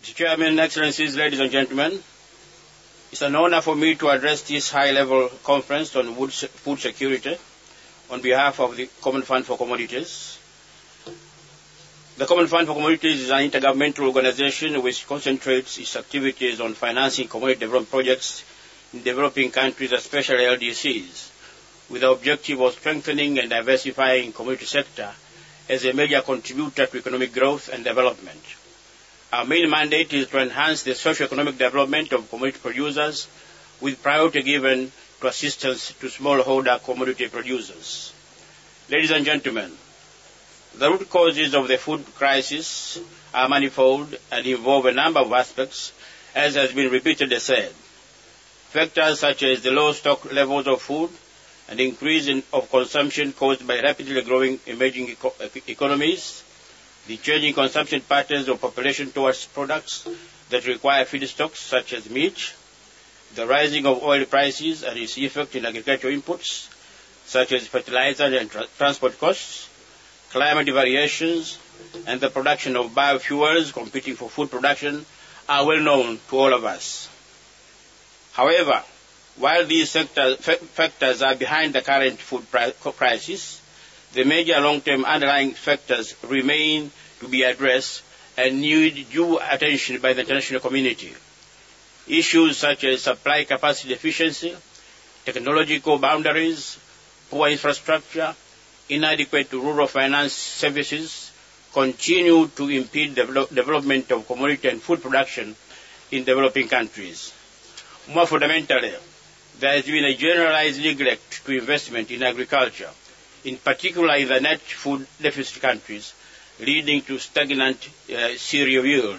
Mr. Chairman, Excellencies, ladies and gentlemen, it's an honor for me to address this high-level conference on food security on behalf of the Common Fund for Commodities. The Common Fund for Commodities is an intergovernmental organization which concentrates its activities on financing commodity development projects in developing countries, especially LDCs, with the objective of strengthening and diversifying the commodity sector as a major contributor to economic growth and development. Our main mandate is to enhance the socio-economic development of commodity producers with priority given to assistance to smallholder commodity producers. Ladies and gentlemen, the root causes of the food crisis are manifold and involve a number of aspects, as has been repeatedly said. Factors such as the low stock levels of food and increase of consumption caused by rapidly growing emerging economies, the changing consumption patterns of population towards products that require feedstocks such as meat, the rising of oil prices and its effect in agricultural inputs such as fertilizer and transport costs, climate variations, and the production of biofuels competing for food production are well known to all of us. However, while these factors are behind the current food crisis, the major long-term underlying factors remain to be addressed and need due attention by the international community. Issues such as supply capacity deficiency, technological boundaries, poor infrastructure, inadequate rural finance services continue to impede development of commodity and food production in developing countries. More fundamentally, there has been a generalized neglect to investment in agriculture, in particular in the net food deficit countries, leading to stagnant cereal yield.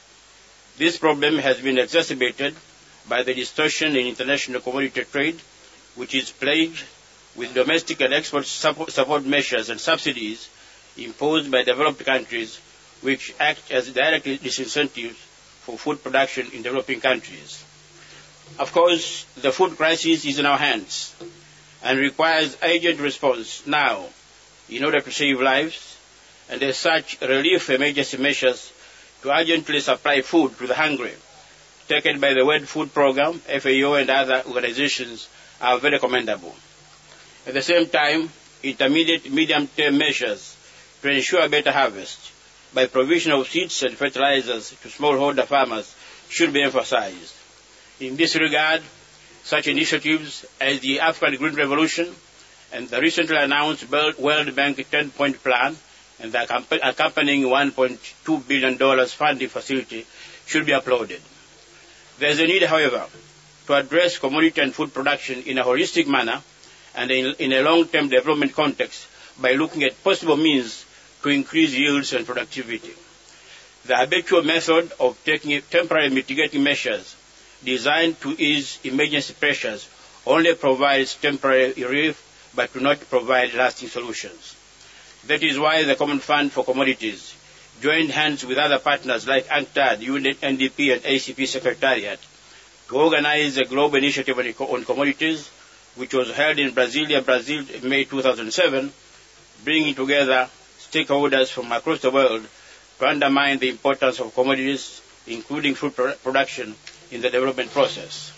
This problem has been exacerbated by the distortion in international commodity trade, which is plagued with domestic and export support measures and subsidies imposed by developed countries, which act as direct disincentives for food production in developing countries. Of course, the food crisis is in our hands and requires urgent response now in order to save lives, and as such, relief emergency measures to urgently supply food to the hungry, taken by the World Food Programme, FAO, and other organizations are very commendable. At the same time, intermediate medium-term measures to ensure better harvest by provision of seeds and fertilizers to smallholder farmers should be emphasized. In this regard, such initiatives as the African Green Revolution and the recently announced World Bank 10-point plan and the accompanying $1.2 billion funding facility should be applauded. There is a need, however, to address commodity and food production in a holistic manner and in a long-term development context by looking at possible means to increase yields and productivity. The habitual method of taking temporary mitigating measures designed to ease emergency pressures only provides temporary relief but do not provide lasting solutions. That is why the Common Fund for Commodities joined hands with other partners like UNCTAD, UNDP, and ACP Secretariat to organize a global initiative on commodities, which was held in Brasilia, Brazil in May 2007, bringing together stakeholders from across the world to undermine the importance of commodities, including food production, in the development process.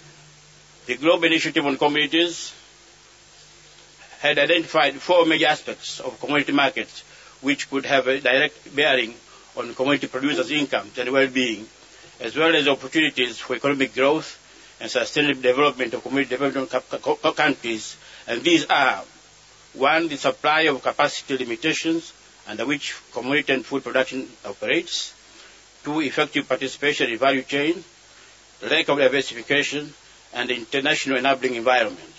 The Global Initiative on Commodities had identified 4 major aspects of commodity markets which could have a direct bearing on commodity producers' incomes and well-being, as well as opportunities for economic growth and sustainable development of commodity development countries. And these are: 1, the supply of capacity limitations under which commodity and food production operates; 2, effective participation in value chain; lack of diversification; and international enabling environment.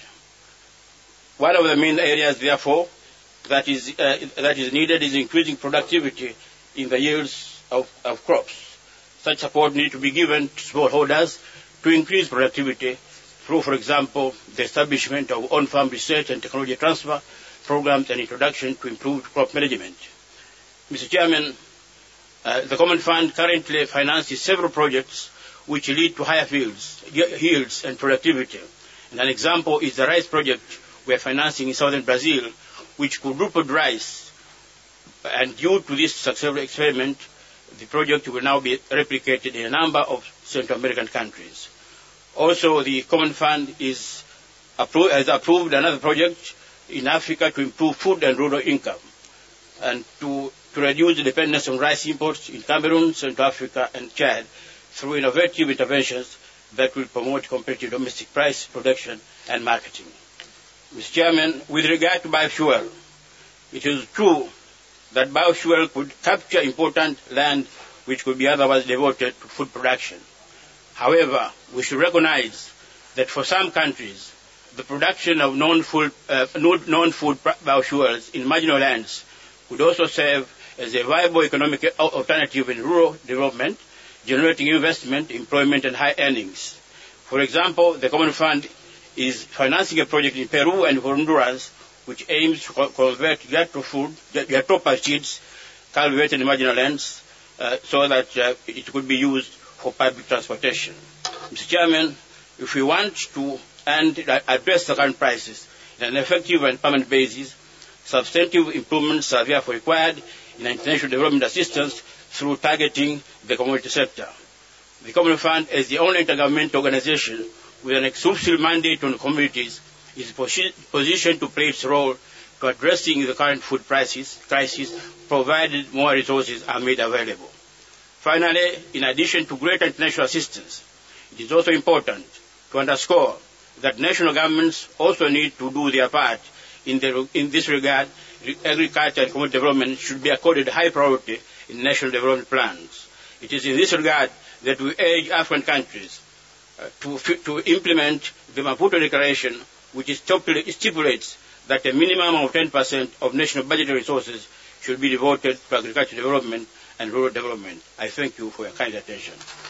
One of the main areas, therefore, that is needed is increasing productivity in the yields of crops. Such support needs to be given to smallholders to increase productivity through, for example, the establishment of on-farm research and technology transfer programs and introduction to improved crop management. Mr. Chairman, the Common Fund currently finances several projects which lead to higher yields and productivity. And an example is the rice project we are financing in southern Brazil, which quadrupled rice. And due to this successful experiment, The project will now be replicated in a number of Central American countries. Also, the Common Fund has approved another project in Africa to improve food and rural income and to reduce the dependence on rice imports in Cameroon, Central Africa, and Chad through innovative interventions that will promote competitive domestic price production and marketing. Mr. Chairman, with regard to biofuel, it is true that biofuel could capture important land which could be otherwise devoted to food production. However, we should recognize that for some countries, the production of non-food biofuels in marginal lands could also serve as a viable economic alternative in rural development, generating investment, employment, and high earnings. For example, the Common Fund is financing a project in Peru and Honduras which aims to convert jatropha seeds cultivated in marginal lands so that it could be used for public transportation. Mr. Chairman, if we want to address the current crisis in an effective and permanent basis, substantive improvements are therefore required in international development assistance through targeting the commodity sector. The Common Fund, as the only intergovernmental organization with an exclusive mandate on commodities, is positioned to play its role to addressing the current food crisis, provided more resources are made available. Finally, in addition to greater international assistance, it is also important to underscore that national governments also need to do their part. In this regard, agriculture and community development should be accorded high priority in national development plans. It is in this regard that we urge African countries to implement the Maputo Declaration, which stipulates that a minimum of 10% of national budgetary resources should be devoted to agricultural development and rural development. I thank you for your kind attention.